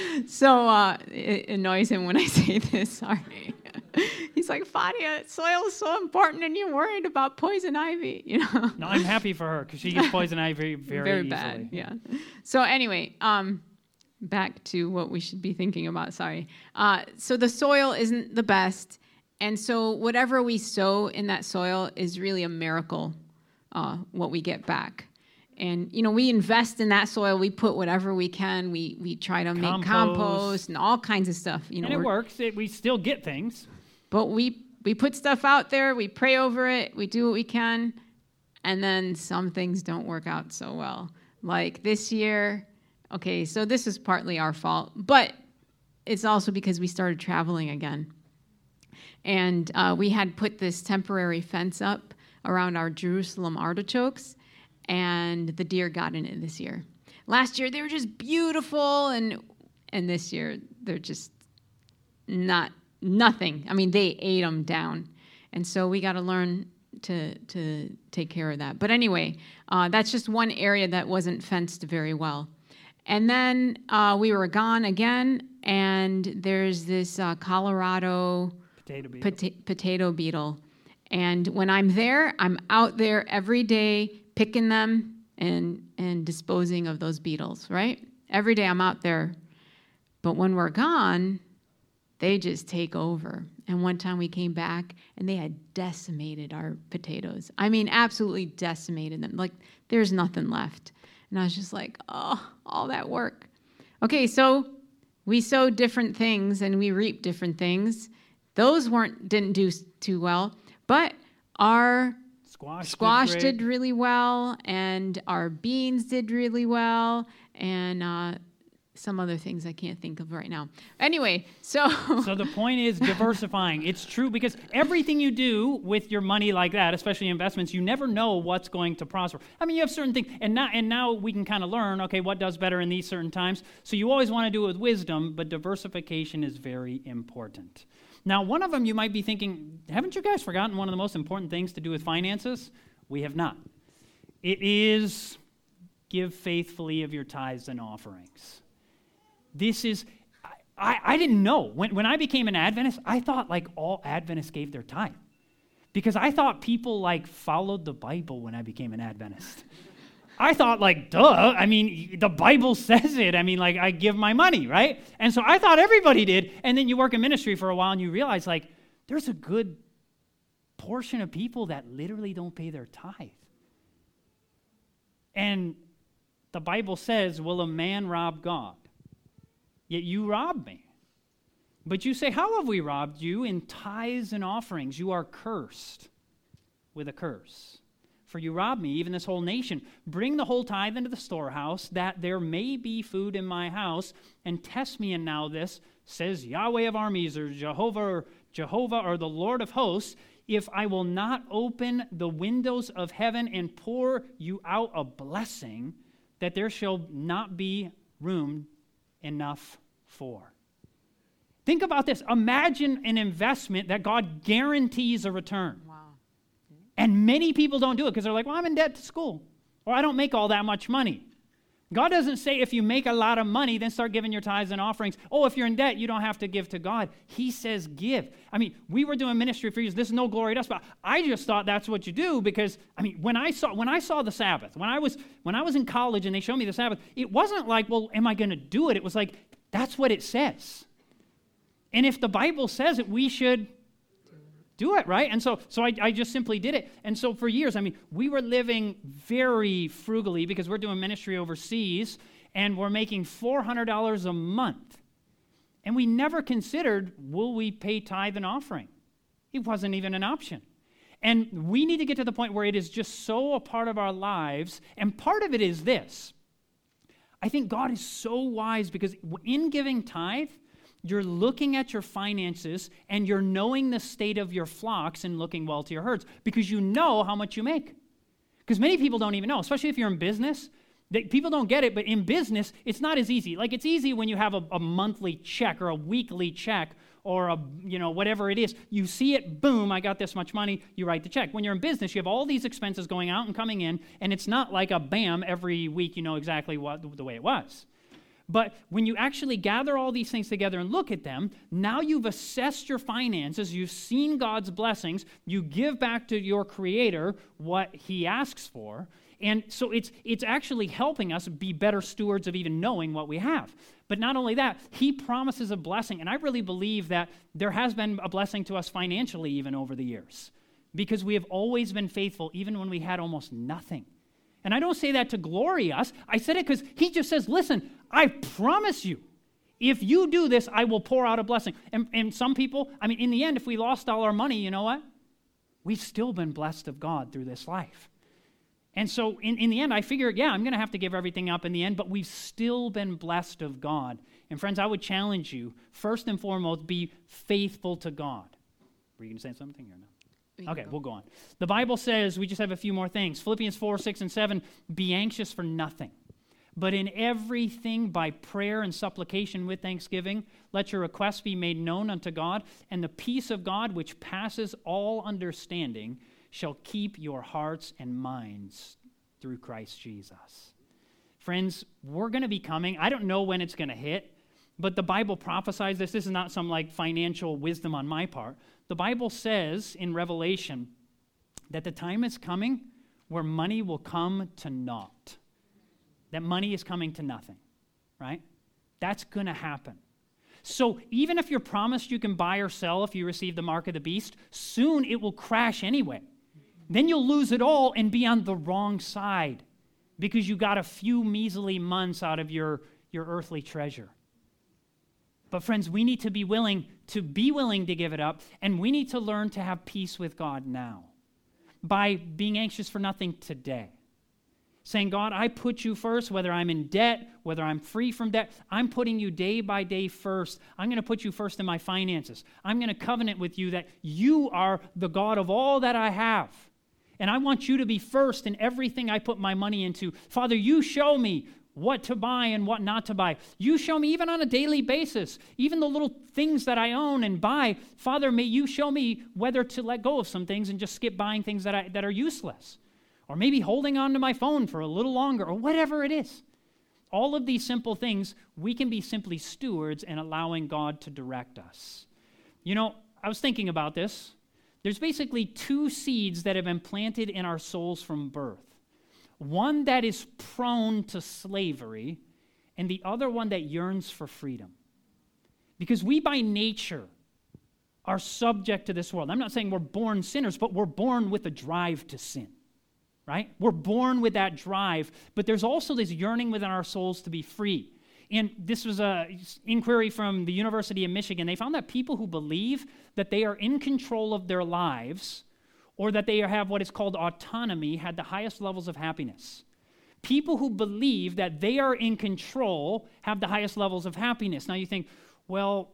Speaker 2: So it annoys him when I say this, sorry. He's like, Fadia, soil is so important, and you're worried about poison ivy,
Speaker 1: No, I'm happy for her because she gets poison ivy very easily.
Speaker 2: Bad, yeah. So anyway, back to what we should be thinking about, sorry. So the soil isn't the best, and so whatever we sow in that soil is really a miracle, what we get back. And, we invest in that soil. We put whatever we can. We try to make compost and all kinds of stuff.
Speaker 1: And it works. We still get things.
Speaker 2: But we put stuff out there. We pray over it. We do what we can. And then some things don't work out so well. Like this year, okay, so this is partly our fault. But it's also because we started traveling again. And we had put this temporary fence up around our Jerusalem artichokes. And the deer got in it this year. Last year, they were just beautiful, and this year, they're just nothing. I mean, they ate them down. And so we got to learn to take care of that. But anyway, that's just one area that wasn't fenced very well. And then we were gone again, and there's this Colorado potato beetle. And when I'm there, I'm out there every day picking them and disposing of those beetles, right? Every day I'm out there. But when we're gone, they just take over. And one time we came back, and they had decimated our potatoes. I mean, absolutely decimated them. Like, there's nothing left. And I was just like, oh, all that work. Okay, so we sowed different things, and we reaped different things. Those didn't do too well. But our squash did really well, and our beans did really well, and some other things I can't think of right now. Anyway, so
Speaker 1: the point is diversifying. It's true because everything you do with your money like that, especially investments, you never know what's going to prosper. I mean, you have certain things, and now we can kind of learn, okay, what does better in these certain times. So you always want to do it with wisdom, but diversification is very important. Now, one of them you might be thinking, haven't you guys forgotten one of the most important things to do with finances? We have not. It is give faithfully of your tithes and offerings. This is, I didn't know. When I became an Adventist, I thought all Adventists gave their tithe. Because I thought people followed the Bible when I became an Adventist. I thought, duh. I mean, the Bible says it. I mean, I give my money, right? And so I thought everybody did. And then you work in ministry for a while and you realize, there's a good portion of people that literally don't pay their tithe. And the Bible says, will a man rob God? Yet you rob me. But you say, how have we robbed you? In tithes and offerings. You are cursed with a curse. For you rob me, even this whole nation. Bring the whole tithe into the storehouse, that there may be food in my house, and test me in now this, says Yahweh of armies, or Jehovah, or the Lord of hosts, if I will not open the windows of heaven and pour you out a blessing, that there shall not be room enough for. Think about this. Imagine an investment that God guarantees a return.
Speaker 2: Wow.
Speaker 1: And many people don't do it because they're like, well, I'm in debt to school, or I don't make all that much money. God doesn't say if you make a lot of money, then start giving your tithes and offerings. Oh, if you're in debt, you don't have to give to God. He says give. I mean, we were doing ministry for years. This is no glory to us, but I just thought that's what you do because, I mean, when I saw the Sabbath, when I was in college and they showed me the Sabbath, it wasn't like, well, am I going to do it? It was like, that's what it says. And if the Bible says it, we should do it, right? And so I just simply did it. And so for years, I mean, we were living very frugally because we're doing ministry overseas, and we're making $400 a month. And we never considered, will we pay tithe and offering? It wasn't even an option. And we need to get to the point where it is just so a part of our lives, and part of it is this. I think God is so wise because in giving tithe, you're looking at your finances and you're knowing the state of your flocks and looking well to your herds because you know how much you make. Because many people don't even know, especially if you're in business. People don't get it, but in business, it's not as easy. Like it's easy when you have a monthly check or a weekly check or whatever it is. You see it, boom, I got this much money, you write the check. When you're in business, you have all these expenses going out and coming in, and it's not like a bam, every week you know exactly the way it was. But when you actually gather all these things together and look at them, now you've assessed your finances, you've seen God's blessings, you give back to your Creator what He asks for, and so it's actually helping us be better stewards of even knowing what we have. But not only that, He promises a blessing, and I really believe that there has been a blessing to us financially even over the years, because we have always been faithful even when we had almost nothing. And I don't say that to glory us. I said it because He just says, listen, I promise you, if you do this, I will pour out a blessing. And some people, I mean, in the end, if we lost all our money, you know what? We've still been blessed of God through this life. And so in the end, I figured, yeah, I'm going to have to give everything up in the end, but we've still been blessed of God. And friends, I would challenge you, first and foremost, be faithful to God. Were you going to say something or no? Okay, we'll go on. The Bible says, we just have a few more things. Philippians 4, 6, and 7, be anxious for nothing, but in everything by prayer and supplication with thanksgiving, let your requests be made known unto God, and the peace of God, which passes all understanding, shall keep your hearts and minds through Christ Jesus. Friends, we're going to be coming. I don't know when it's going to hit, but the Bible prophesies this. This is not some like financial wisdom on my part. The Bible says in Revelation that the time is coming where money will come to naught. That money is coming to nothing, right? That's going to happen. So even if you're promised you can buy or sell if you receive the mark of the beast, soon it will crash anyway. Then you'll lose it all and be on the wrong side because you got a few measly months out of your earthly treasure. But friends, we need to be willing to give it up, and we need to learn to have peace with God now by being anxious for nothing today. Saying, God, I put you first, whether I'm in debt, whether I'm free from debt, I'm putting you day by day first. I'm going to put you first in my finances. I'm going to covenant with you that you are the God of all that I have. And I want you to be first in everything I put my money into. Father, you show me what to buy and what not to buy. You show me even on a daily basis, even the little things that I own and buy. Father, may you show me whether to let go of some things and just skip buying things that are useless. Or maybe holding on to my phone for a little longer, or whatever it is. All of these simple things, we can be simply stewards and allowing God to direct us. You know, I was thinking about this. There's basically two seeds that have been planted in our souls from birth. One that is prone to slavery, and the other one that yearns for freedom. Because we by nature are subject to this world. I'm not saying we're born sinners, but we're born with a drive to sin, right? We're born with that drive, but there's also this yearning within our souls to be free. And this was an inquiry from the University of Michigan. They found that people who believe that they are in control of their lives or that they have what is called autonomy, had the highest levels of happiness. People who believe that they are in control have the highest levels of happiness. Now you think, well,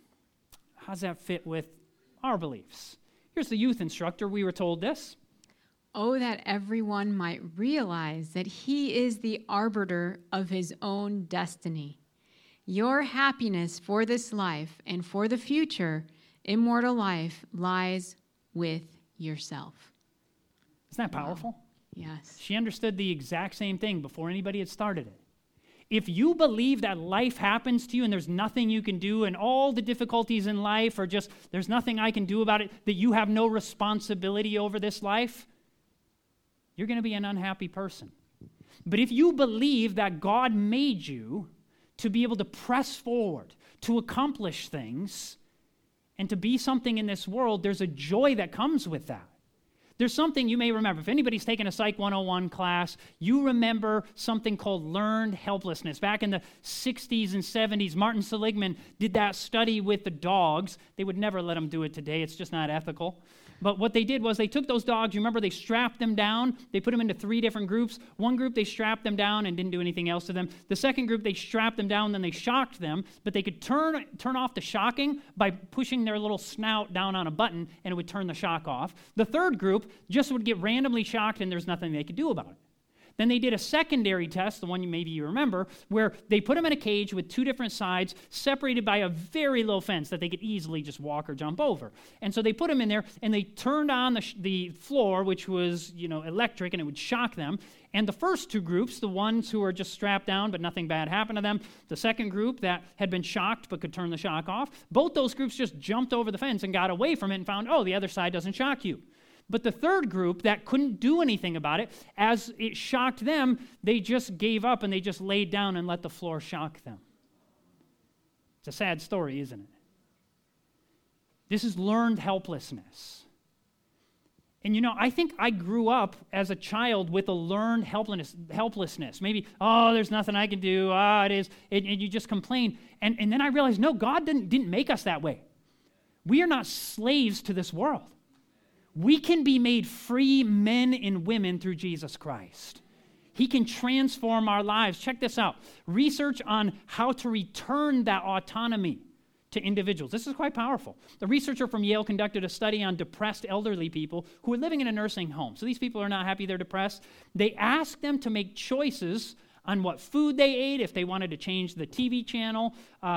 Speaker 1: how does that fit with our beliefs? Here's the youth instructor. We were told this.
Speaker 2: Oh, that everyone might realize that he is the arbiter of his own destiny. Your happiness for this life and for the future, immortal life, lies with yourself.
Speaker 1: Isn't that powerful?
Speaker 2: Wow. Yes.
Speaker 1: She understood the exact same thing before anybody had started it. If you believe that life happens to you and there's nothing you can do and all the difficulties in life are just, there's nothing I can do about it, that you have no responsibility over this life, you're going to be an unhappy person. But if you believe that God made you to be able to press forward, to accomplish things, and to be something in this world, there's a joy that comes with that. There's something you may remember. If anybody's taken a Psych 101 class, you remember something called learned helplessness. Back in the 60s and 70s, Martin Seligman did that study with the dogs. They would never let them do it today. It's just not ethical. But what they did was they took those dogs, you remember they strapped them down, they put them into 3 different groups. One group, they strapped them down and didn't do anything else to them. The second group, they strapped them down, then they shocked them, but they could turn off the shocking by pushing their little snout down on a button, and it would turn the shock off. The third group just would get randomly shocked, and there's nothing they could do about it. Then they did a secondary test, the one maybe you remember, where they put them in a cage with 2 different sides separated by a very low fence that they could easily just walk or jump over. And so they put them in there, and they turned on the floor, which was, electric, and it would shock them. And the first 2 groups, the ones who were just strapped down but nothing bad happened to them, the second group that had been shocked but could turn the shock off, both those groups just jumped over the fence and got away from it and found, the other side doesn't shock you. But the third group that couldn't do anything about it, as it shocked them, they just gave up and they just laid down and let the floor shock them. It's a sad story, isn't it? This is learned helplessness. And I think I grew up as a child with a learned helplessness. Maybe, there's nothing I can do, it is, and you just complain. And then I realized, no, God didn't make us that way. We are not slaves to this world. We can be made free men and women through Jesus Christ. He can transform our lives. Check this out. Research on how to return that autonomy to individuals. This is quite powerful. The researcher from Yale conducted a study on depressed elderly people who are living in a nursing home. So these people are not happy they're depressed. They asked them to make choices on what food they ate, if they wanted to change the TV channel,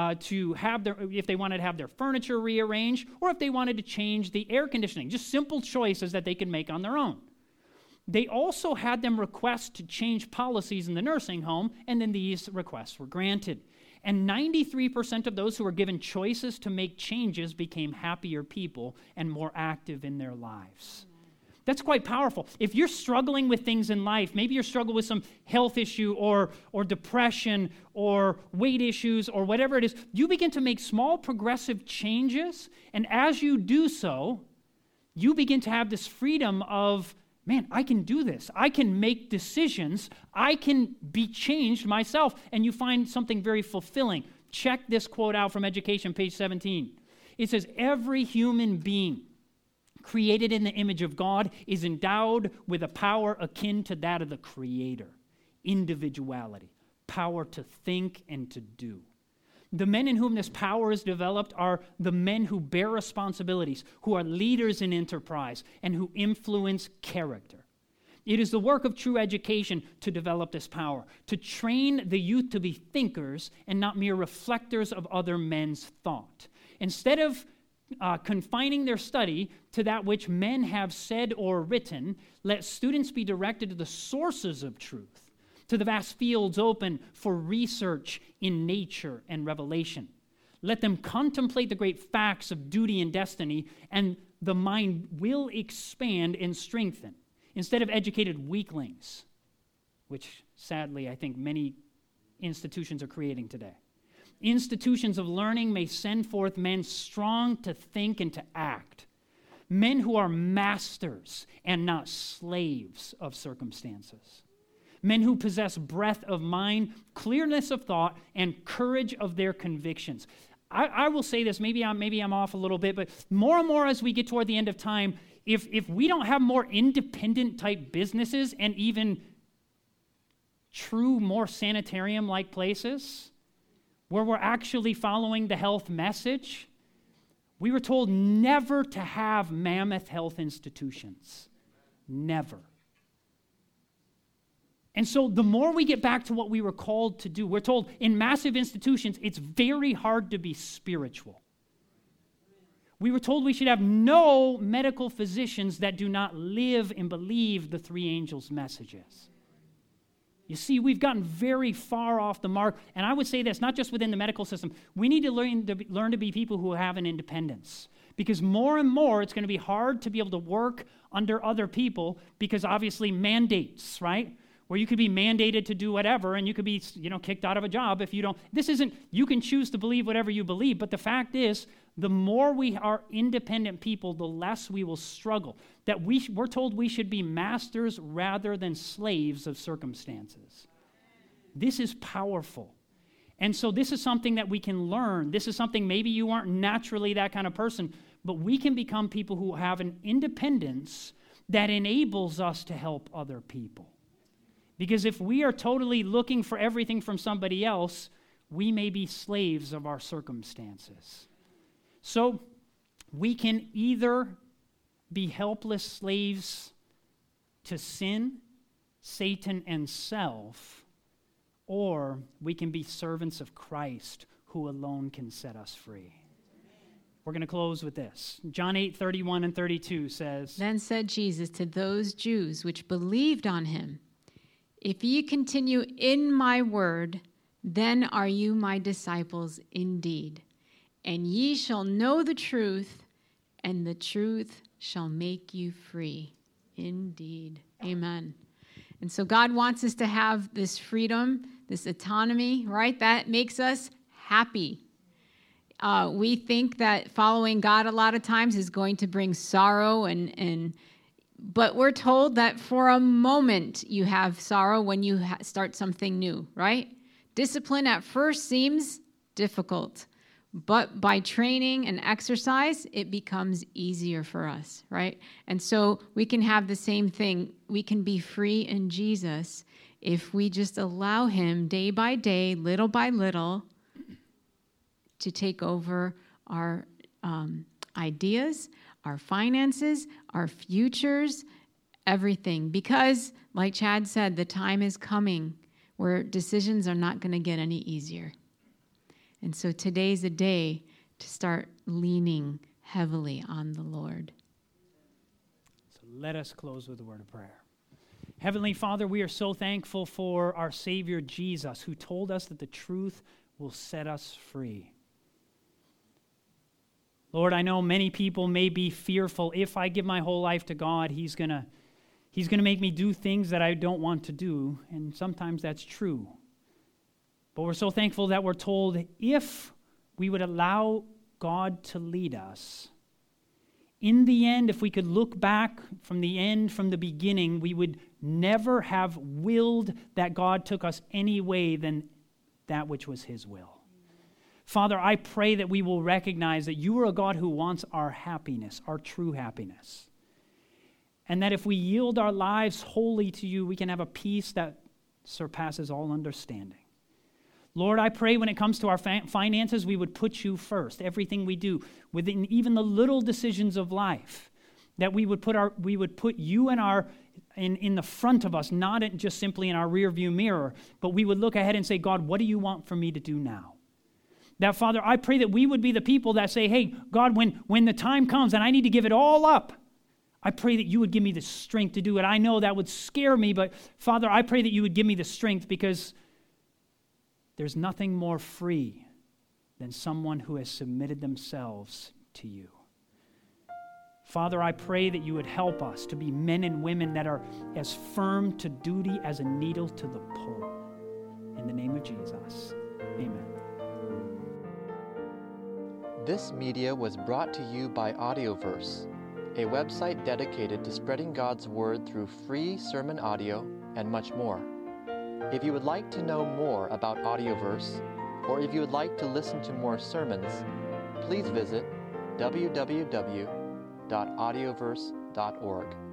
Speaker 1: if they wanted to have their furniture rearranged, or if they wanted to change the air conditioning. Just simple choices that they could make on their own. They also had them request to change policies in the nursing home, and then these requests were granted. And 93% of those who were given choices to make changes became happier people and more active in their lives. That's quite powerful. If you're struggling with things in life, maybe you're struggling with some health issue or depression or weight issues or whatever it is, you begin to make small progressive changes, and as you do so, you begin to have this freedom of, man, I can do this. I can make decisions. I can be changed myself, and you find something very fulfilling. Check this quote out from Education, page 17. It says, every human being created in the image of God is endowed with a power akin to that of the Creator. Individuality, power to think and to do. The men in whom this power is developed are the men who bear responsibilities, who are leaders in enterprise, and who influence character. It is the work of true education to develop this power, to train the youth to be thinkers and not mere reflectors of other men's thought. Instead of confining their study to that which men have said or written, let students be directed to the sources of truth, to the vast fields open for research in nature and revelation. Let them contemplate the great facts of duty and destiny, and the mind will expand and strengthen, instead of educated weaklings, which sadly I think many institutions are creating today. Institutions of learning may send forth men strong to think and to act, men who are masters and not slaves of circumstances, men who possess breadth of mind, clearness of thought, and courage of their convictions. I will say this, maybe I'm off a little bit, but more and more as we get toward the end of time, if we don't have more independent type businesses and even true, more sanitarium-like places, where we're actually following the health message, we were told never to have mammoth health institutions. Never. And so the more we get back to what we were called to do, we're told in massive institutions, it's very hard to be spiritual. We were told we should have no medical physicians that do not live and believe the 3 angels' messages. You see, we've gotten very far off the mark. And I would say this, not just within the medical system. We need to learn to be people who have an independence. Because more and more, it's going to be hard to be able to work under other people because obviously mandates, right? Where you could be mandated to do whatever and you could be, kicked out of a job if you don't. You can choose to believe whatever you believe, but the fact is, the more we are independent people, the less we will struggle. That we're told we should be masters rather than slaves of circumstances. This is powerful. And so this is something that we can learn. This is something maybe you aren't naturally that kind of person, but we can become people who have an independence that enables us to help other people. Because if we are totally looking for everything from somebody else, we may be slaves of our circumstances. So we can either be helpless slaves to sin, Satan, and self, or we can be servants of Christ who alone can set us free. We're going to close with this. John 8:31 and 32 says,
Speaker 2: Then said Jesus to those Jews which believed on him, If ye continue in my word, then are you my disciples indeed. And ye shall know the truth, and the truth shall make you free indeed. Amen. And so God wants us to have this freedom, this autonomy, right? That makes us happy. We think that following God a lot of times is going to bring sorrow, but we're told that for a moment you have sorrow when you start something new, right? Discipline at first seems difficult, but by training and exercise, it becomes easier for us, right? And so we can have the same thing. We can be free in Jesus if we just allow him day by day, little by little, to take over our ideas, our finances, our futures, everything. Because, like Chad said, the time is coming where decisions are not going to get any easier. And so today's a day to start leaning heavily on the Lord.
Speaker 1: So let us close with a word of prayer. Heavenly Father, we are so thankful for our Savior Jesus, who told us that the truth will set us free. Lord, I know many people may be fearful. If I give my whole life to God, He's gonna make me do things that I don't want to do, and sometimes that's true. But we're so thankful that we're told if we would allow God to lead us, in the end, if we could look back from the beginning, we would never have willed that God took us any way than that which was His will. Father, I pray that we will recognize that you are a God who wants our happiness, our true happiness. And that if we yield our lives wholly to you, we can have a peace that surpasses all understanding. Lord, I pray when it comes to our finances, we would put you first. Everything we do, within even the little decisions of life, that we would put you in the front of us, not just simply in our rear view mirror, but we would look ahead and say, God, what do you want for me to do now? That, Father, I pray that we would be the people that say, hey, God, when the time comes and I need to give it all up, I pray that you would give me the strength to do it. I know that would scare me, but Father, I pray that you would give me the strength, because there's nothing more free than someone who has submitted themselves to you. Father, I pray that you would help us to be men and women that are as firm to duty as a needle to the pole. In the name of Jesus, amen.
Speaker 3: This media was brought to you by Audioverse, a website dedicated to spreading God's Word through free sermon audio and much more. If you would like to know more about Audioverse, or if you would like to listen to more sermons, please visit www.audioverse.org.